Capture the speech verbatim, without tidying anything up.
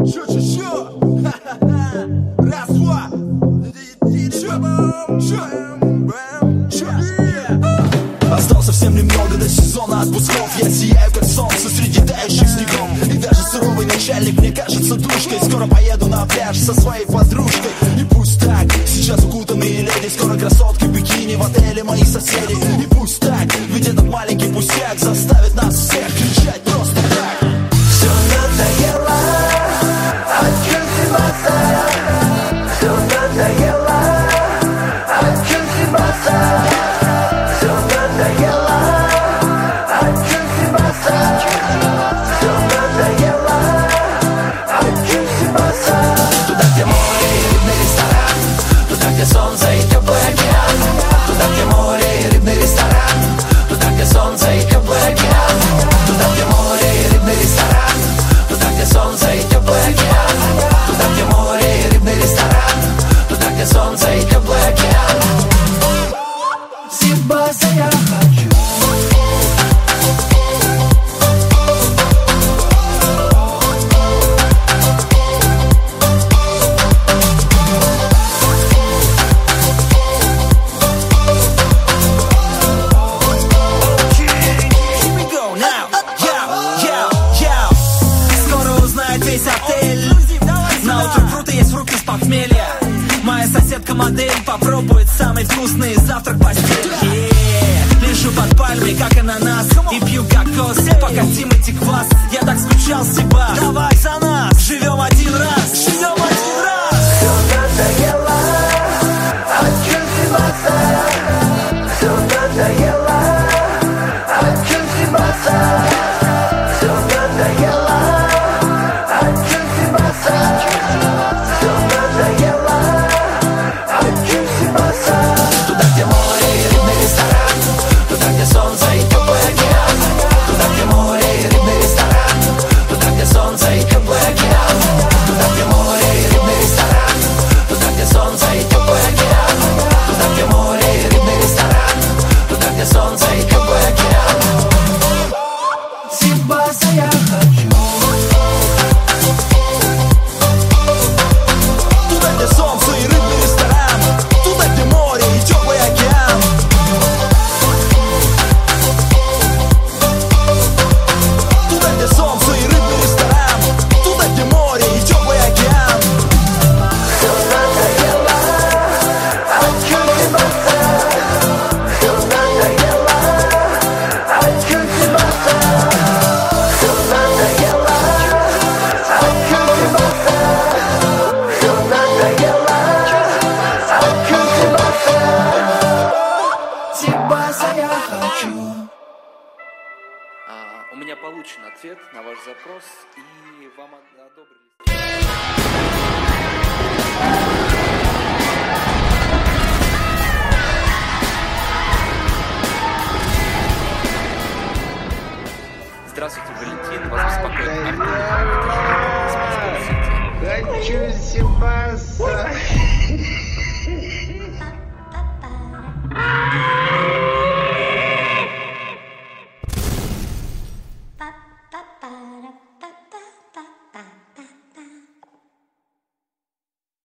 Осталось совсем немного до сезона отпусков. Я сияю как солнце среди тающих снегов. И даже суровый начальник мне кажется душкой. Скоро поеду на пляж со своей подружкой. И пусть так, сейчас укутанные леди. Скоро красотки в бикини в отеле мои соседи. И пусть так, ведь этот маленький пустяк заставит нас всех кричать просто так. Все надоело, открытый базар. Все надоело, открытый базар. Все надоело, открытый базар. Все надоело, открытый базар. Туда, где море и рыбный ресторан, туда, где солнце и теплый океан. Туда, где море и рыбный ресторан, туда, где солнце и теплый океан. Туда, где море и рыбный ресторан, туда, где солнце и теплый океан. Туда, где море и рыбный ресторан, туда, где солнце и теплый океан. Сибаса я хочу. Модель попробует самый вкусный завтрак в постели. Yeah. Лежу под пальмой, как ананас, и пью кокос, пока Тимати квас. Я так скучал, Сиба, давай за нас. Живем один раз, живем один раз. Все надоело, открытый базар. Все надоело, открытый базар. Все надоело, открытый базар. Все надоело. Туда, где море и рыбный ресторан, туда, где солнце и теплый океан. Туда, где море и рыбный ресторан, туда, где солнце и теплый океан. Туда, где море и рыбный ресторан, туда, где солнце и теплый океан. Туда, где море и рыбный ресторан, туда, где солнце и теплый океан. Сибаса я хочу. Туда, где солнце и рыбный ресторан, туда, где море и теплый океан. Туда, где солнце и рыбный ресторан, туда, где море и теплый океан. Все надоело, открытый базар. Все надоело, открытый базар. Все надоело, открытый базар. Все надоело, открытый базар. Сибаса я хочу. А, у меня получен ответ на ваш запрос, и вам одобрили. Здравствуйте, Валентин, вас беспокоит Артем. Хочу Сибаса.